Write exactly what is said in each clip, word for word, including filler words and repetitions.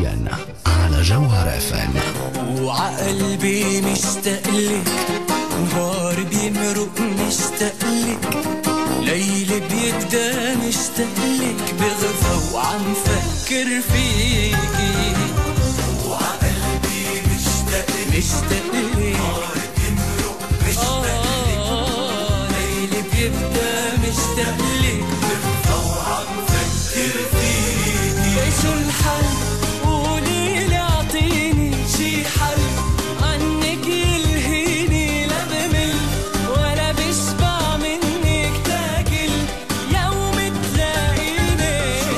حصريا على جوهر اف ام. وعقلبي مشتاق لك، نهار بيمرق مشتاق لك، ليل بيبدا مشتاق لك، بغفى وعم فكر فيكي. وعقلبي مشتاق لك مشتاق لك، نهار بيمرق مشتاق لك، ليل بيبدا مشتاق لك، بغفى وعم فكر فيكي. شو الحل؟ قولي لي اعطيني شي حل، عنك يلهيني لا بمل ولا بشبع منك تاكل، يوم تلاقيني.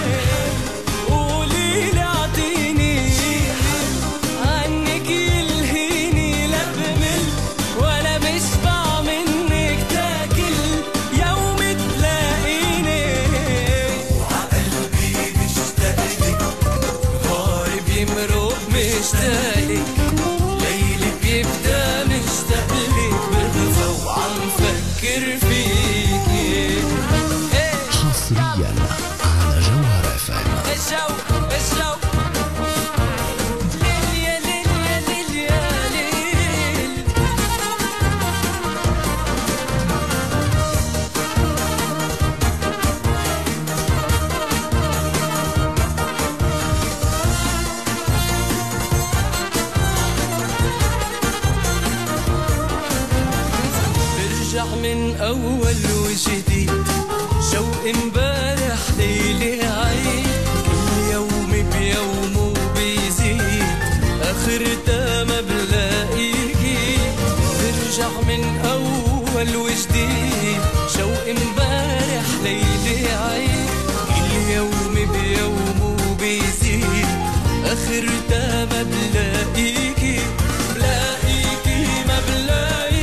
قولي لي اعطيني شي حل، عنك يلهيني لا بمل ولا بشبع منك تاكل، يوم تلاقيني. وعقلبي مشتاق لك، نهار بيمرق مشتاق لك، ليل بيبدا مشتاق لك، بغفى وعم فكر فيكي. حصريا على جوهر اف ام. الجو الجو ليل يا ليل يا ليل يا ليل. برجع من أول وجديد، شوق امبارح ليلي عيد، كل يوم بيومه بيزيد، آخرتها ما بلاقيكي. برجع من أول وجديد، شوق امبارح ليلي عيد، كل يوم بيومه بيزيد، آخرتها ما بلاقيكي. بلاقيكي ما بلاقيكي.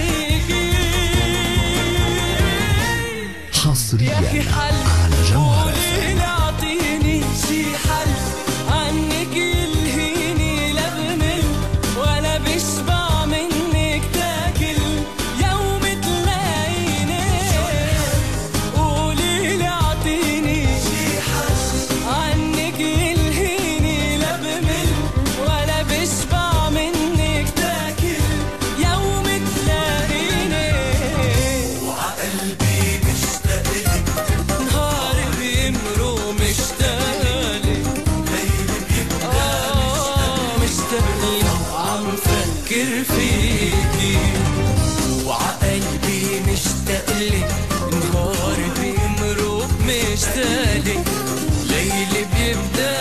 حصريا حل على جوهر اف قولي ام. لي اعطيني شي حل، عنك يلهيني لا بمل ولا بشبع منك تاكل، يوم تلاقيني. قولي لي اعطيني شي حل، عنك يلهيني لا بمل ولا بشبع منك تاكل، يوم تلاقيني. وعقلبي مشتاق لك، نهار بيمرق مشتاق لك، ليل بيبدا مشتاق لك، وعم فكر فيكي. وعقلبي مشتاق لك، نهار بيمرق مشتاق لك، ليل بيبدا